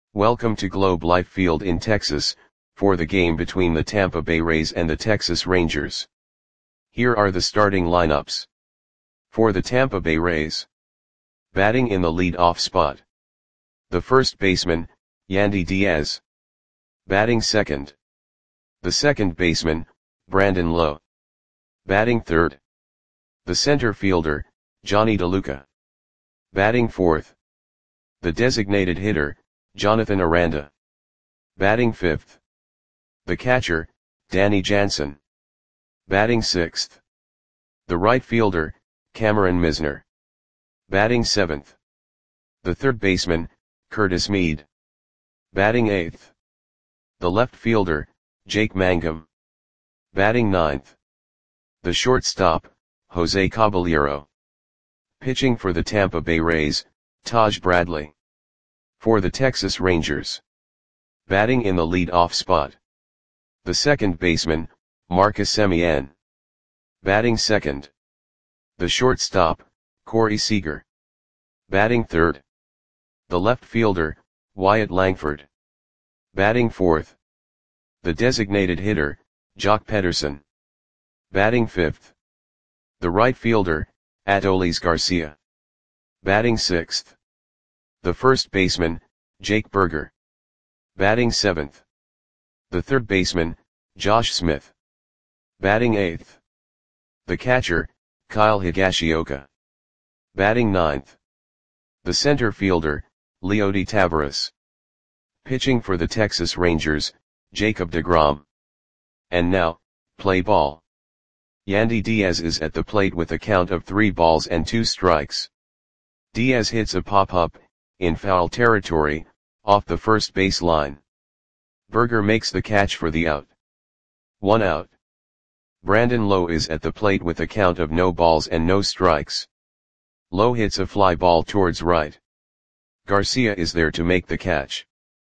Welcome to Globe Life Field in Texas, for the game between the Tampa Bay Rays and the Texas Rangers. Here are the starting lineups. For the Tampa Bay Rays. Batting in the lead-off spot. The first baseman, Yandy Diaz. Batting second. The second baseman, Brandon Lowe. Batting third. The center fielder, Johnny DeLuca. Batting fourth. The designated hitter, Jonathan Aranda. Batting fifth. The catcher, Danny Jansen. Batting sixth. The right fielder, Cameron Misner. Batting seventh. The third baseman, Curtis Mead. Batting eighth. The left fielder, Jake Mangum. Batting ninth. The shortstop, Jose Caballero. Pitching for the Tampa Bay Rays, Taj Bradley. For the Texas Rangers. Batting in the lead-off spot. The second baseman, Marcus Semien. Batting second. The shortstop, Corey Seager. Batting third. The left fielder, Wyatt Langford. Batting fourth. The designated hitter, Joc Pederson. Batting fifth. The right fielder, Adolis Garcia. Batting sixth. The first baseman, Jake Burger. Batting seventh. The third baseman, Josh Smith. Batting eighth. The catcher, Kyle Higashioka. Batting ninth. The center fielder, Leody Taveras. Pitching for the Texas Rangers, Jacob deGrom. And now, play ball. Yandy Diaz is at the plate with a count of 3 balls and 2 strikes. Diaz hits a pop-up, in foul territory, off the first base line. Burger makes the catch for the out. 1 out. Brandon Lowe is at the plate with a count of no balls and no strikes. Lowe hits a fly ball towards right. Garcia is there to make the catch.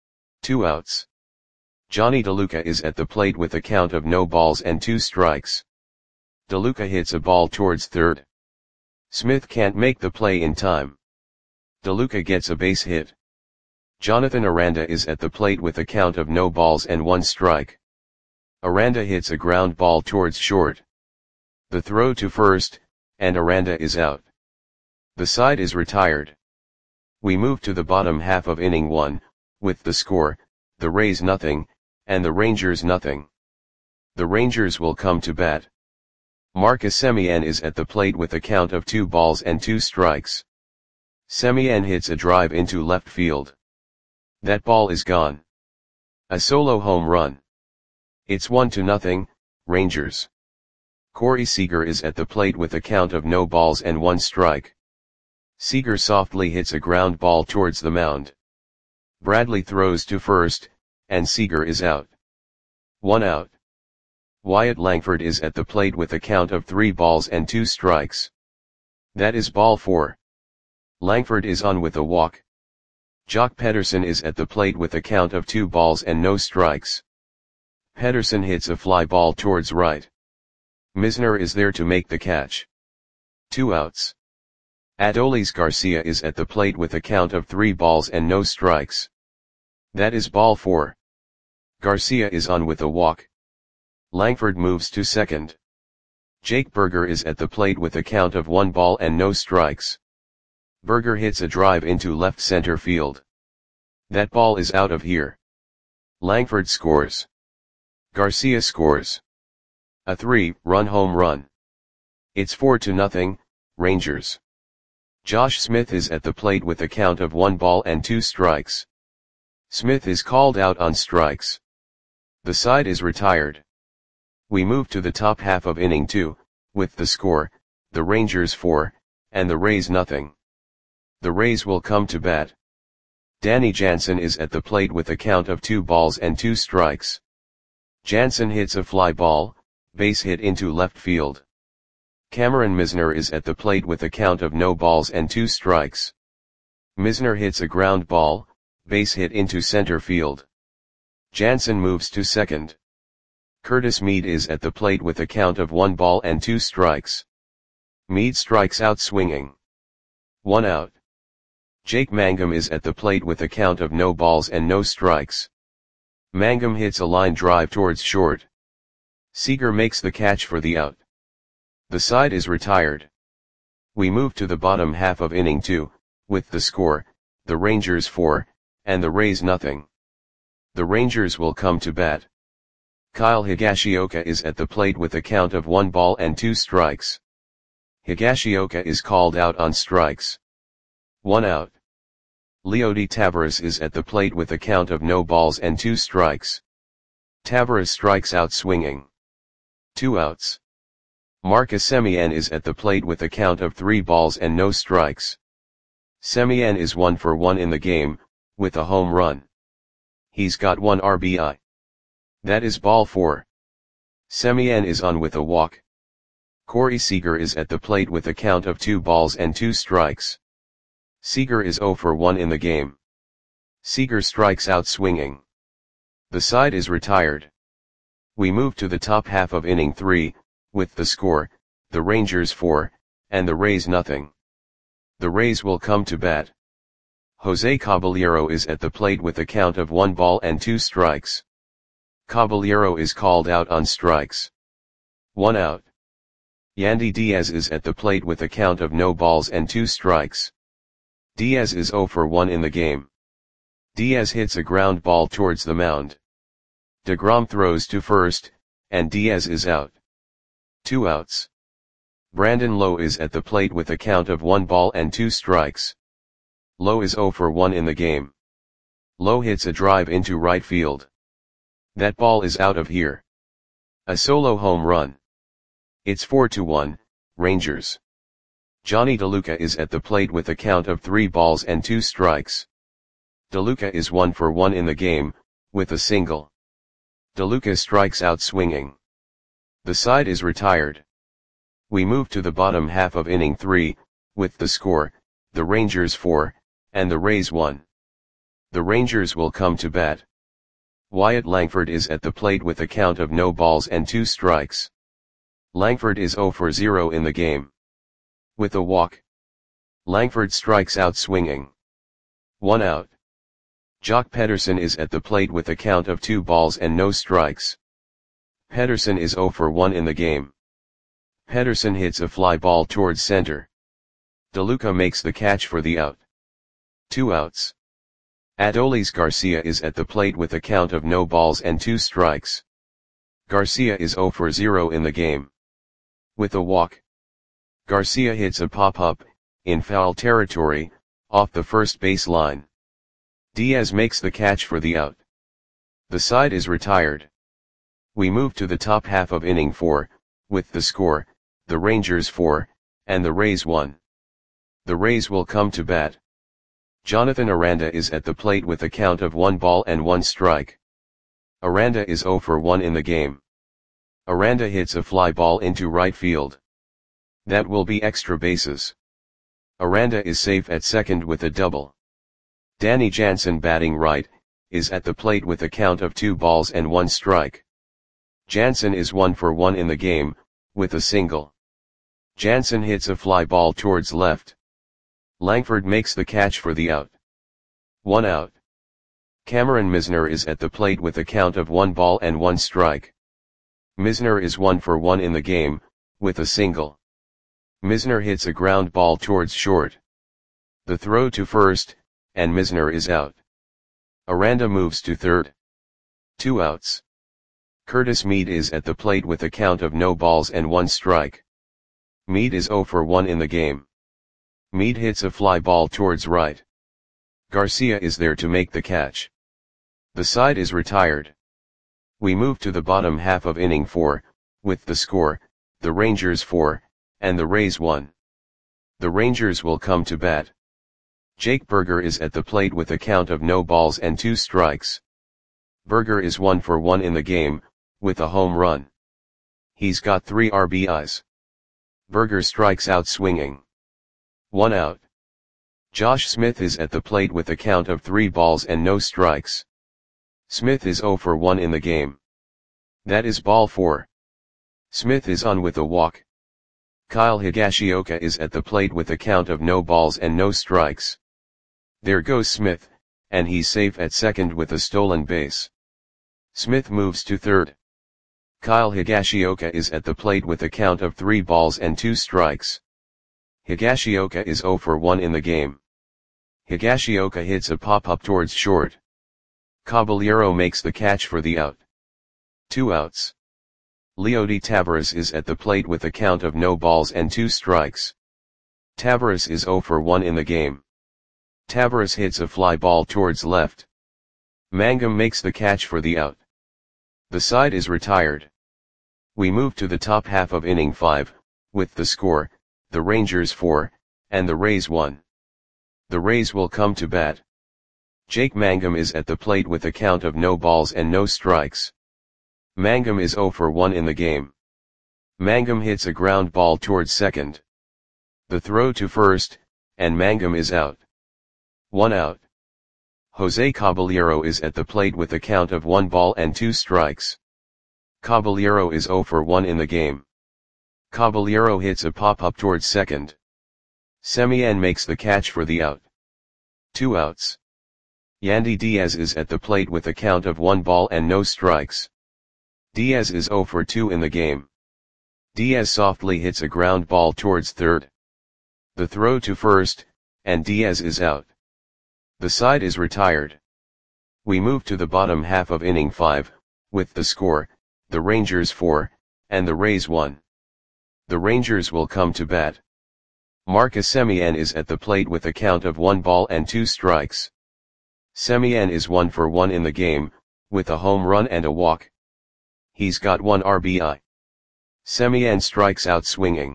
2 outs. Johnny DeLuca is at the plate with a count of no balls and 2 strikes. DeLuca hits a ball towards third. Smith can't make the play in time. DeLuca gets a base hit. Jonathan Aranda is at the plate with a count of no balls and 1 strike. Aranda hits a ground ball towards short. The throw to first, and Aranda is out. The side is retired. We move to the bottom half of inning 1, with the score, the Rays nothing, and the Rangers nothing. The Rangers will come to bat. Marcus Semien is at the plate with a count of 2 balls and 2 strikes. Semien hits a drive into left field. That ball is gone. A solo home run. It's 1-0, Rangers. Corey Seager is at the plate with a count of no balls and 1 strike. Seager softly hits a ground ball towards the mound. Bradley throws to first, and Seager is out. 1 out. Wyatt Langford is at the plate with a count of 3 balls and 2 strikes. That is ball 4. Langford is on with a walk. Joc Pederson is at the plate with a count of 2 balls and no strikes. Pederson hits a fly ball towards right. Misner is there to make the catch. 2 outs. Adolis Garcia is at the plate with a count of 3 balls and no strikes. That is ball 4. Garcia is on with a walk. Langford moves to second. Jake Burger is at the plate with a count of 1 ball and no strikes. Burger hits a drive into left center field. That ball is out of here. Langford scores. Garcia scores. A 3-run home run. It's 4-0, Rangers. Josh Smith is at the plate with a count of 1 ball and 2 strikes. Smith is called out on strikes. The side is retired. We move to the top half of inning 2, with the score, the Rangers 4, and the Rays nothing. The Rays will come to bat. Danny Jansen is at the plate with a count of 2 balls and 2 strikes. Jansen hits a fly ball, base hit into left field. Cameron Misner is at the plate with a count of no balls and 2 strikes. Misner hits a ground ball, base hit into center field. Jansen moves to second. Curtis Mead is at the plate with a count of 1 ball and 2 strikes. Mead strikes out swinging. 1 out. Jake Mangum is at the plate with a count of no balls and no strikes. Mangum hits a line drive towards short. Seager makes the catch for the out. The side is retired. We move to the bottom half of inning 2, with the score, the Rangers 4, and the Rays nothing. The Rangers will come to bat. Kyle Higashioka is at the plate with a count of 1 ball and 2 strikes. Higashioka is called out on strikes. 1 out. Leody Taveras is at the plate with a count of no balls and 2 strikes. Taveras strikes out swinging. 2 outs. Marcus Semien is at the plate with a count of 3 balls and no strikes. Semien is 1 for 1 in the game, with a home run. He's got 1 RBI. That is ball 4. Semien is on with a walk. Corey Seager is at the plate with a count of 2 balls and 2 strikes. Seager is 0 for 1 in the game. Seager strikes out swinging. The side is retired. We move to the top half of inning 3, with the score, the Rangers 4, and the Rays nothing. The Rays will come to bat. Jose Caballero is at the plate with a count of 1 ball and 2 strikes. Caballero is called out on strikes. 1 out. Yandy Diaz is at the plate with a count of no balls and 2 strikes. Diaz is 0 for 1 in the game. Diaz hits a ground ball towards the mound. DeGrom throws to first, and Diaz is out. 2 outs. Brandon Lowe is at the plate with a count of 1 ball and 2 strikes. Lowe is 0 for 1 in the game. Lowe hits a drive into right field. That ball is out of here. A solo home run. It's 4-1, Rangers. Johnny DeLuca is at the plate with a count of 3 balls and 2 strikes. DeLuca is 1 for 1 in the game, with a single. DeLuca strikes out swinging. The side is retired. We move to the bottom half of inning 3, with the score, the Rangers 4, and the Rays 1. The Rangers will come to bat. Wyatt Langford is at the plate with a count of no balls and 2 strikes. Langford is 0 for 0 in the game. With a walk. Langford strikes out swinging. 1 out. Jock Pederson is at the plate with a count of 2 balls and no strikes. Pederson is 0 for 1 in the game. Pederson hits a fly ball towards center. DeLuca makes the catch for the out. 2 outs. Adolis Garcia is at the plate with a count of no balls and 2 strikes. Garcia is 0 for 0 in the game. With a walk. Garcia hits a pop-up, in foul territory, off the first base line. Diaz makes the catch for the out. The side is retired. We move to the top half of inning 4, with the score, the Rangers 4, and the Rays 1. The Rays will come to bat. Jonathan Aranda is at the plate with a count of 1 ball and 1 strike. Aranda is 0 for 1 in the game. Aranda hits a fly ball into right field. That will be extra bases. Aranda is safe at second with a double. Danny Jansen batting right, is at the plate with a count of 2 balls and 1 strike. Jansen is 1 for 1 in the game, with a single. Jansen hits a fly ball towards left. Langford makes the catch for the out. 1 out. Cameron Misner is at the plate with a count of 1 ball and 1 strike. Misner is 1 for 1 in the game, with a single. Misner hits a ground ball towards short. The throw to first, and Misner is out. Aranda moves to third. 2 outs. Curtis Mead is at the plate with a count of no balls and 1 strike. Mead is 0 for 1 in the game. Mead hits a fly ball towards right. Garcia is there to make the catch. The side is retired. We move to the bottom half of inning 4, with the score, the Rangers 4, and the Rays 1. The Rangers will come to bat. Jake Burger is at the plate with a count of no balls and 2 strikes. Burger is 1 for 1 in the game, with a home run. He's got 3 RBIs. Burger strikes out swinging. 1 out. Josh Smith is at the plate with a count of 3 balls and no strikes. Smith is 0 for 1 in the game. That is ball 4. Smith is on with a walk. Kyle Higashioka is at the plate with a count of no balls and no strikes. There goes Smith, and he's safe at second with a stolen base. Smith moves to third. Kyle Higashioka is at the plate with a count of 3 balls and 2 strikes. Higashioka is 0 for 1 in the game. Higashioka hits a pop-up towards short. Caballero makes the catch for the out. 2 outs. Leody Taveras is at the plate with a count of no balls and 2 strikes. Taveras is 0 for 1 in the game. Taveras hits a fly ball towards left. Mangum makes the catch for the out. The side is retired. We move to the top half of inning 5, with the score, the Rangers 4, and the Rays 1. The Rays will come to bat. Jake Mangum is at the plate with a count of no balls and no strikes. Mangum is 0 for 1 in the game. Mangum hits a ground ball towards second. The throw to first, and Mangum is out. 1 out. Jose Caballero is at the plate with a count of 1 ball and 2 strikes. Caballero is 0 for 1 in the game. Caballero hits a pop-up towards second. Semien makes the catch for the out. 2 outs. Yandy Diaz is at the plate with a count of 1 ball and no strikes. Diaz is 0 for 2 in the game. Diaz softly hits a ground ball towards third. The throw to first, and Diaz is out. The side is retired. We move to the bottom half of inning 5, with the score, the Rangers 4, and the Rays 1. The Rangers will come to bat. Marcus Semien is at the plate with a count of 1 ball and 2 strikes. Semien is 1 for 1 in the game, with a home run and a walk. He's got 1 RBI. Semien strikes out swinging.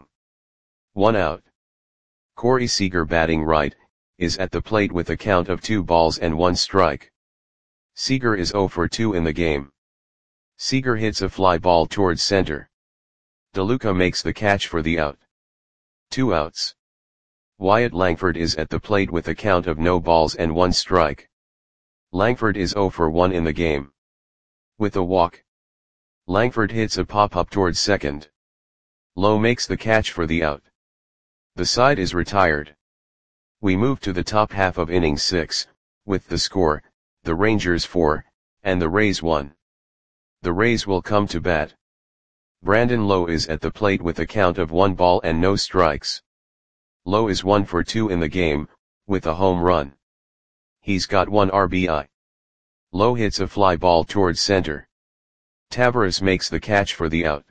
1 out. Corey Seager, batting right, is at the plate with a count of 2 balls and 1 strike. Seager is 0 for 2 in the game. Seager hits a fly ball towards center. DeLuca makes the catch for the out. 2 outs. Wyatt Langford is at the plate with a count of no balls and 1 strike. Langford is 0 for 1 in the game. With a walk. Langford hits a pop-up towards second. Lowe makes the catch for the out. The side is retired. We move to the top half of inning 6, with the score, the Rangers 4, and the Rays 1. The Rays will come to bat. Brandon Lowe is at the plate with a count of 1 ball and no strikes. Lowe is 1 for 2 in the game, with a home run. He's got 1 RBI. Lowe hits a fly ball towards center. Taveras makes the catch for the out.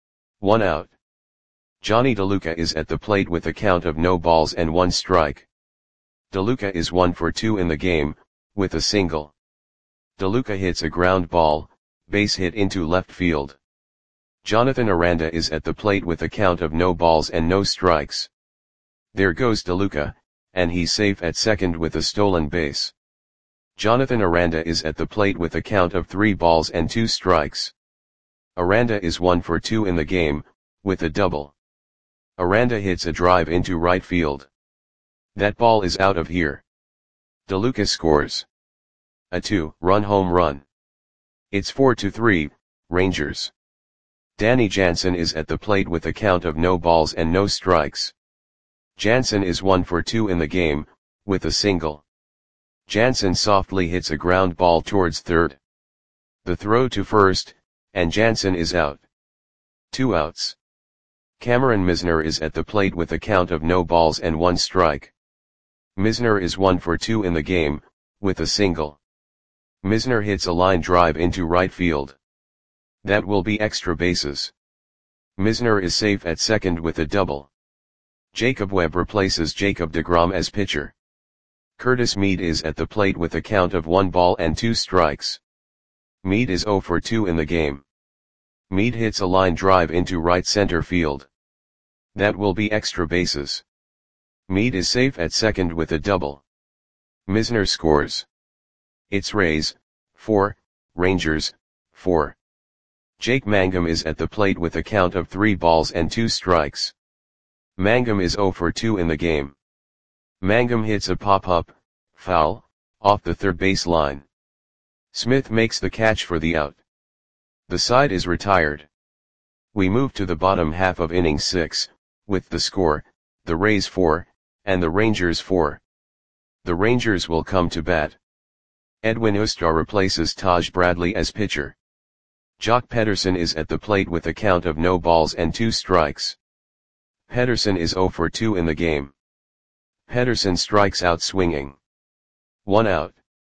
1 out. Johnny DeLuca is at the plate with a count of no balls and 1 strike. DeLuca is 1 for 2 in the game, with a single. DeLuca hits a ground ball, base hit into left field. Jonathan Aranda is at the plate with a count of no balls and no strikes. There goes DeLuca, and he's safe at second with a stolen base. Jonathan Aranda is at the plate with a count of 3 balls and 2 strikes. Aranda is 1 for 2 in the game, with a double. Aranda hits a drive into right field. That ball is out of here. DeLuca scores a 2-run home run. It's 4-3, Rangers. Danny Jansen is at the plate with a count of no balls and no strikes. Jansen is 1 for 2 in the game, with a single. Jansen softly hits a ground ball towards third. The throw to first, and Jansen is out. 2 outs. Cameron Misner is at the plate with a count of no balls and 1 strike. Misner is 1 for 2 in the game, with a single. Misner hits a line drive into right field. That will be extra bases. Misner is safe at second with a double. Jacob Webb replaces Jacob deGrom as pitcher. Curtis Mead is at the plate with a count of 1 ball and 2 strikes. Mead is 0 for 2 in the game. Mead hits a line drive into right center field. That will be extra bases. Mead is safe at second with a double. Misner scores. It's Rays 4, Rangers 4. Jake Mangum is at the plate with a count of 3 balls and 2 strikes. Mangum is 0 for 2 in the game. Mangum hits a pop-up, foul, off the third base line. Smith makes the catch for the out. The side is retired. We move to the bottom half of inning 6, with the score, the Rays 4, and the Rangers 4. The Rangers will come to bat. Edwin Ustar replaces Taj Bradley as pitcher. Jock Pederson is at the plate with a count of no balls and 2 strikes. Pederson is 0 for 2 in the game. Pederson strikes out swinging. 1 out.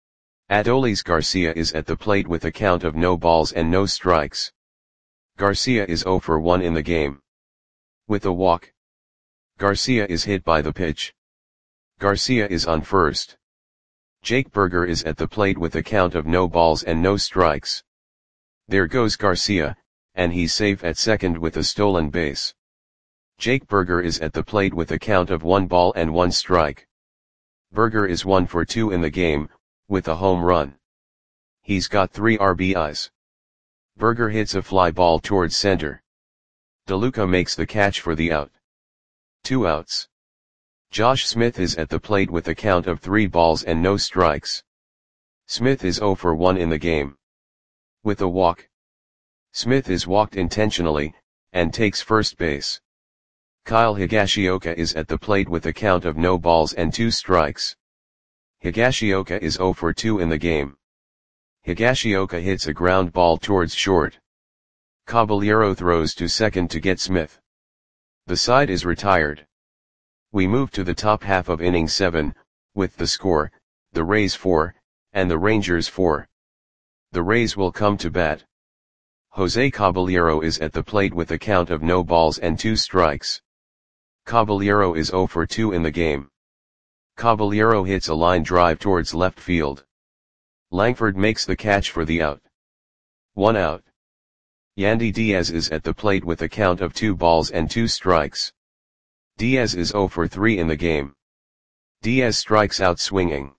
Adolis Garcia is at the plate with a count of no balls and no strikes. Garcia is 0 for 1 in the game. With a walk. Garcia is hit by the pitch. Garcia is on first. Jake Burger is at the plate with a count of no balls and no strikes. There goes Garcia, and he's safe at second with a stolen base. Jake Burger is at the plate with a count of 1 ball and 1 strike. Burger is 1 for 2 in the game, with a home run. He's got 3 RBIs. Burger hits a fly ball towards center. DeLuca makes the catch for the out. 2 outs. Josh Smith is at the plate with a count of 3 balls and no strikes. Smith is 0 for 1 in the game. With a walk. Smith is walked intentionally, and takes first base. Kyle Higashioka is at the plate with a count of no balls and 2 strikes. Higashioka is 0 for 2 in the game. Higashioka hits a ground ball towards short. Caballero throws to second to get Smith. The side is retired. We move to the top half of inning 7, with the score, the Rays 4, and the Rangers 4. The Rays will come to bat. Jose Caballero is at the plate with a count of no balls and 2 strikes. Caballero is 0 for 2 in the game. Caballero hits a line drive towards left field. Langford makes the catch for the out. 1 out. Yandy Diaz is at the plate with a count of 2 balls and 2 strikes. Diaz is 0 for 3 in the game. Diaz strikes out swinging.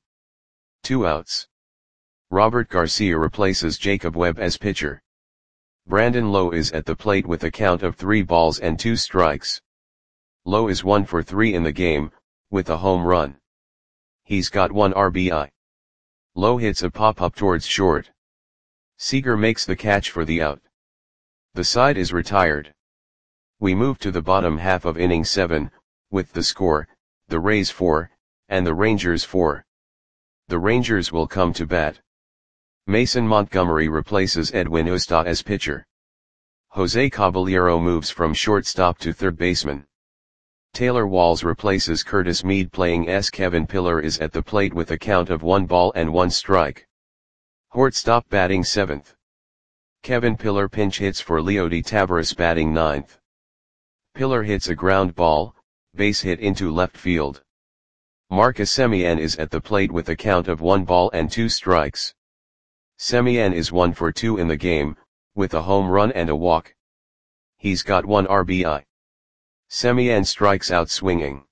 2 outs. Robert Garcia replaces Jacob Webb as pitcher. Brandon Lowe is at the plate with a count of 3 balls and 2 strikes. Lowe is 1 for 3 in the game, with a home run. He's got 1 RBI. Lowe hits a pop-up towards short. Seager makes the catch for the out. The side is retired. We move to the bottom half of inning 7, with the score, the Rays 4, and the Rangers 4. The Rangers will come to bat. Mason Montgomery replaces Edwin Ustar as pitcher. Jose Caballero moves from shortstop to third baseman. Taylor Walls replaces Curtis Mead playing S. Kevin Pillar is at the plate with a count of 1 ball and 1 strike. Shortstop batting 7th. Kevin Pillar pinch hits for Leody Taveras batting 9th. Pillar hits a ground ball, base hit into left field. Marcus Semien is at the plate with a count of 1 ball and 2 strikes. Semien is 1 for 2 in the game, with a home run and a walk. He's got 1 RBI. Semien strikes out swinging.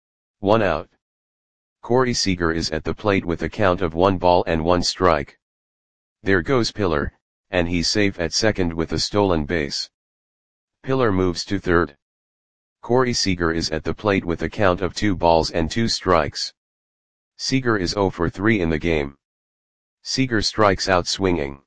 1 out. Corey Seager is at the plate with a count of 1 ball and 1 strike. There goes Pillar, and he's safe at second with a stolen base. Pillar moves to third. Corey Seager is at the plate with a count of 2 balls and 2 strikes. Seager is 0 for 3 in the game. Seager strikes out swinging.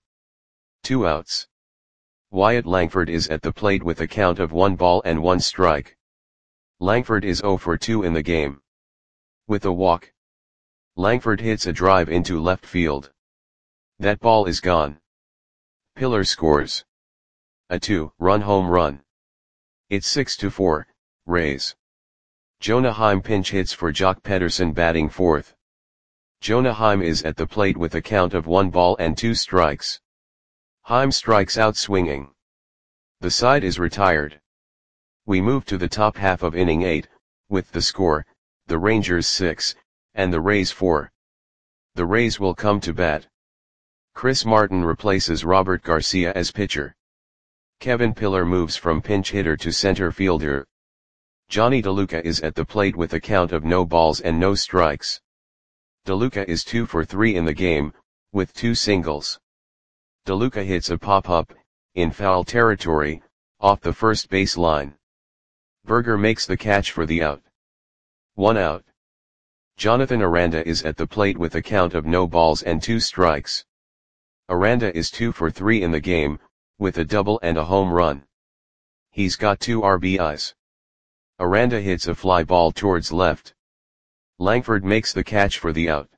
2 outs. Wyatt Langford is at the plate with a count of 1 ball and 1 strike. Langford is 0 for 2 in the game. With a walk. Langford hits a drive into left field. That ball is gone. Pillar scores a 2-run home run. It's 6-4, Rays. Jonah Heim pinch hits for Jock Pederson batting 4th. Jonah Heim is at the plate with a count of 1 ball and 2 strikes. Heim strikes out swinging. The side is retired. We move to the top half of inning 8, with the score, the Rangers 6, and the Rays 4. The Rays will come to bat. Chris Martin replaces Robert Garcia as pitcher. Kevin Pillar moves from pinch hitter to center fielder. Johnny DeLuca is at the plate with a count of no balls and no strikes. DeLuca is 2 for 3 in the game, with 2 singles. DeLuca hits a pop-up, in foul territory, off the first base line. Burger makes the catch for the out. 1 out. Jonathan Aranda is at the plate with a count of no balls and 2 strikes. Aranda is 2 for 3 in the game, with a double and a home run. He's got 2 RBIs. Aranda hits a fly ball towards left. Langford makes the catch for the out.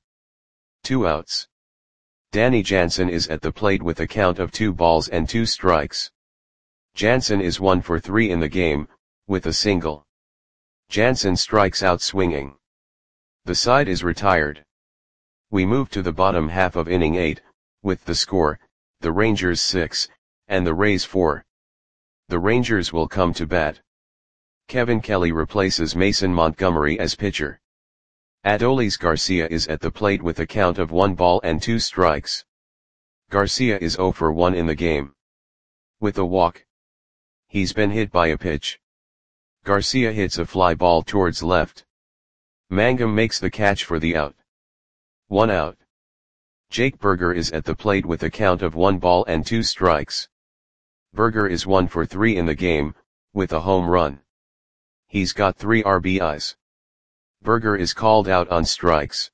2 outs. Danny Jansen is at the plate with a count of 2 balls and 2 strikes. Jansen is 1 for 3 in the game, with a single. Jansen strikes out swinging. The side is retired. We move to the bottom half of inning 8, with the score, the Rangers 6, and the Rays 4. The Rangers will come to bat. Kevin Kelly replaces Mason Montgomery as pitcher. Adolis Garcia is at the plate with a count of 1 ball and 2 strikes. Garcia is 0 for 1 in the game. With a walk. He's been hit by a pitch. Garcia hits a fly ball towards left. Mangum makes the catch for the out. 1 out. Jake Burger is at the plate with a count of 1 ball and 2 strikes. Burger is 1 for 3 in the game, with a home run. He's got 3 RBIs. Burger is called out on strikes.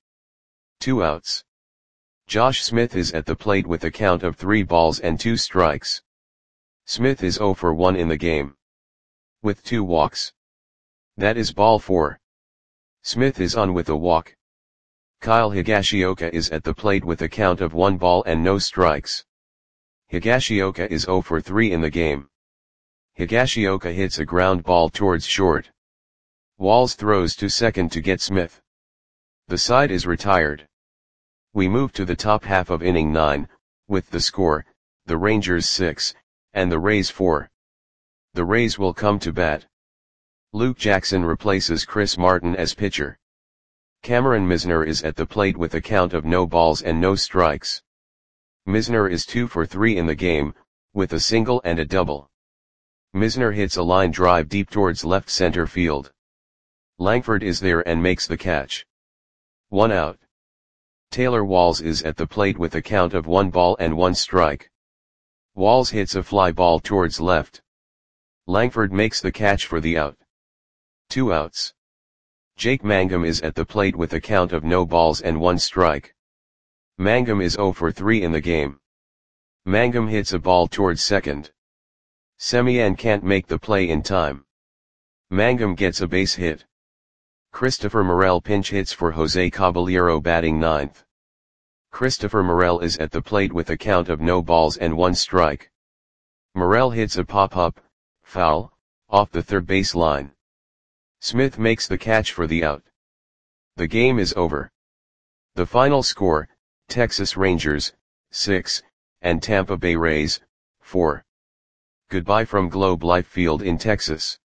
2 outs. Josh Smith is at the plate with a count of 3 balls and 2 strikes. Smith is 0 for 1 in the game. With 2 walks. That is ball 4. Smith is on with a walk. Kyle Higashioka is at the plate with a count of 1 ball and no strikes. Higashioka is 0 for 3 in the game. Higashioka hits a ground ball towards short. Walls throws to second to get Smith. The side is retired. We move to the top half of inning 9, with the score, the Rangers 6, and the Rays 4. The Rays will come to bat. Luke Jackson replaces Chris Martin as pitcher. Cameron Misner is at the plate with a count of no balls and no strikes. Misner is 2 for 3 in the game, with a single and a double. Misner hits a line drive deep towards left center field. Langford is there and makes the catch. 1 out. Taylor Walls is at the plate with a count of 1 ball and 1 strike. Walls hits a fly ball towards left. Langford makes the catch for the out. 2 outs. Jake Mangum is at the plate with a count of no balls and 1 strike. Mangum is 0 for 3 in the game. Mangum hits a ball towards second. Semien can't make the play in time. Mangum gets a base hit. Christopher Morel pinch hits for Jose Caballero batting 9th. Christopher Morel is at the plate with a count of no balls and 1 strike. Morel hits a pop-up, foul, off the third base line. Smith makes the catch for the out. The game is over. The final score, Texas Rangers, 6, and Tampa Bay Rays, 4. Goodbye from Globe Life Field in Texas.